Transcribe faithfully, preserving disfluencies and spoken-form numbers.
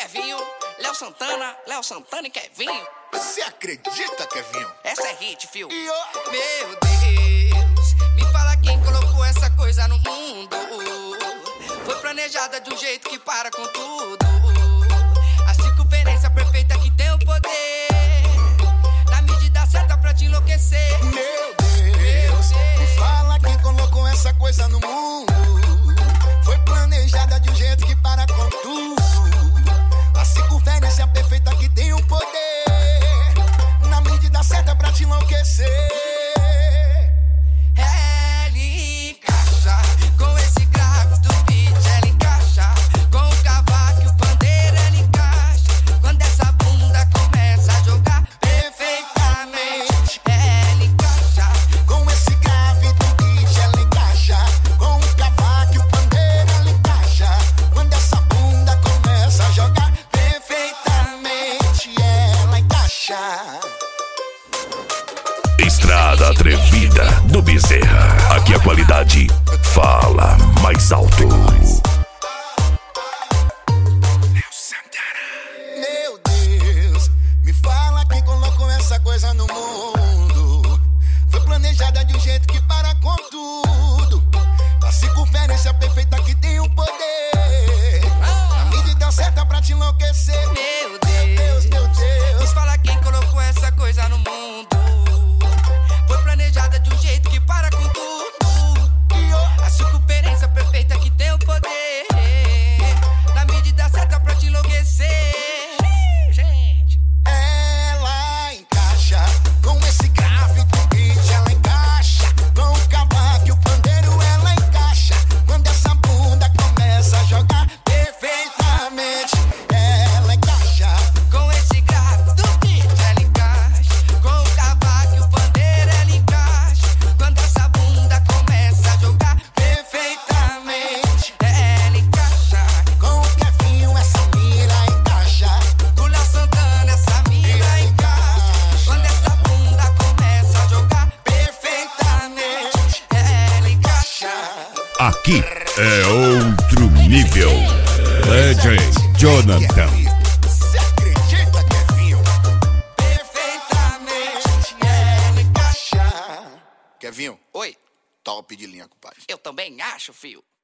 Kevinho, Léo Santana, Léo Santana e Kevinho. Você acredita, Kevinho? Essa é hit, fio. E ó, Meu Deus, me fala quem colocou essa coisa no mundo. Foi planejada de um jeito que para com tudo. A circunferência perfeita que tem o poder, na medida certa pra te enlouquecer. meu Deus, me fala quem colocou essa coisa no mundo. Foi planejada de um jeito que para com tudo. A circunferência perfeita que tem o poder, na medida certa pra te enlouquecer. Ela encaixa com esse grave do beat, ela encaixa com o cavaco e o pandeiro, ela encaixa quando essa bunda começa a jogar perfeitamente. Ela encaixa Com esse grave do beat, ela encaixa. Com o cavaco e o pandeiro, ela encaixa. Quando essa bunda começa a jogar perfeitamente, ela encaixa. Estrada Atrevida do Bezerra. Aqui a qualidade fala mais alto. Meu Deus, me fala quem colocou essa coisa no mundo. Foi planejada de um jeito que para com tudo. A circunferência perfeita que tem o poder, na medida certa pra te enlouquecer. Meu Deus, meu Deus. Me fala quem colocou essa coisa no mundo. Foi planejada de um jeito que para com tudo. E ó, A circunferência perfeita que tem o poder, na medida certa pra te enlouquecer. Gente, ela encaixa. Com esse grave do beat, ela encaixa. Com o cavaco e o pandeiro, ela encaixa. Quando essa bunda começa a jogar perfeitamente, ela encaixa. com esse grave do beat, ela encaixa. Com o cavaco e o pandeiro, ela encaixa. Quando essa bunda começa a jogar perfeitamente, ela encaixa. Com o Kevinho, essa mira encaixa. Com Léo Santana, essa mina encaixa. Quando essa bunda começa a jogar perfeitamente, ela encaixa. Aqui é outro nível. D J Jonathan. Você acredita, Kevinho? Perfeitamente, ela encaixa. Kevinho, Oi, top de linha, compadre. eu também acho, fio.